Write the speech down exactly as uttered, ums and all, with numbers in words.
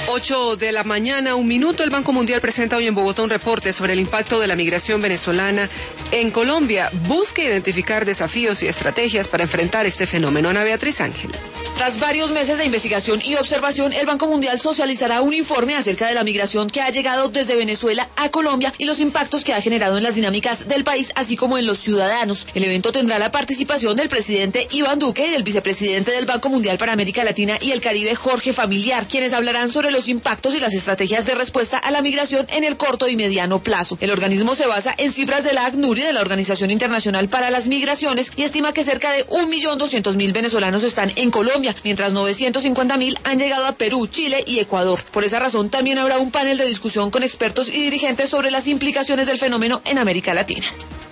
ocho de la mañana, un minuto. El Banco Mundial presenta hoy en Bogotá un reporte sobre el impacto de la migración venezolana en Colombia. Busca identificar desafíos y estrategias para enfrentar este fenómeno. Ana Beatriz Ángel. Tras varios meses de investigación y observación, el Banco Mundial socializará un informe acerca de la migración que ha llegado desde Venezuela a Colombia y los impactos que ha generado en las dinámicas del país, así como en los ciudadanos. El evento tendrá la participación del presidente Iván Duque y del vicepresidente del Banco Mundial para América Latina y el Caribe, Jorge Familiar, quienes hablarán sobre los impactos y las estrategias de respuesta a la migración en el corto y mediano plazo. El organismo se basa en cifras de la ACNUR y de la Organización Internacional para las Migraciones y estima que cerca de un millón doscientos mil venezolanos están en Colombia, mientras novecientos cincuenta mil han llegado a Perú, Chile y Ecuador. Por esa razón, también habrá un panel de discusión con expertos y dirigentes sobre las implicaciones del fenómeno en América Latina.